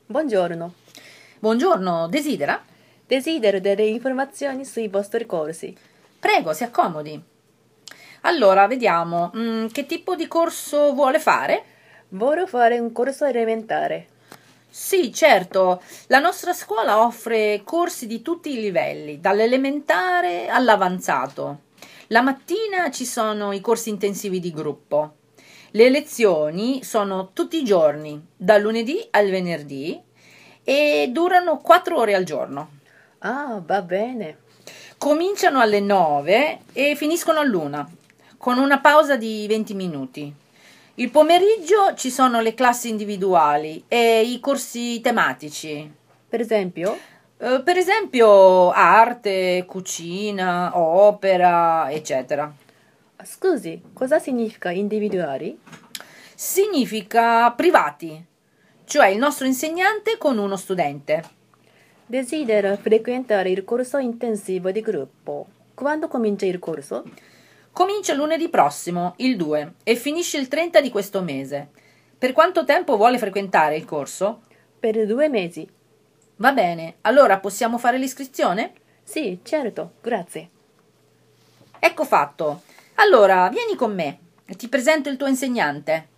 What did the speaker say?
Buongiorno, Buongiorno, desidera? desidero delle informazioni sui vostri corsi. Prego, si accomodi. Allora, vediamo, che tipo di corso vuole fare? Vorrei fare un corso elementare. Sì, certo, la nostra scuola offre corsi di tutti i livelli, dall'elementare all'avanzato. La mattina ci sono i corsi intensivi di gruppo. Le lezioni sono tutti i giorni, dal lunedì al venerdì, e durano 4 ore al giorno. Ah, va bene. Cominciano alle 9 e finiscono all'1, con una pausa di 20 minuti. Il pomeriggio ci sono le classi individuali e i corsi tematici. Per esempio, Per esempio arte, cucina, opera, eccetera. scusi, cosa significa individuali? Significa privati, cioè il nostro insegnante con uno studente. Desidero frequentare il corso intensivo di gruppo. Quando comincia il corso? Comincia lunedì prossimo, il 2, e finisce il 30 di questo mese. Per quanto tempo vuole frequentare il corso? Per 2 mesi. Va bene, allora possiamo fare l'iscrizione? Sì, certo, grazie. Ecco fatto. Allora, vieni con me e ti presento il tuo insegnante.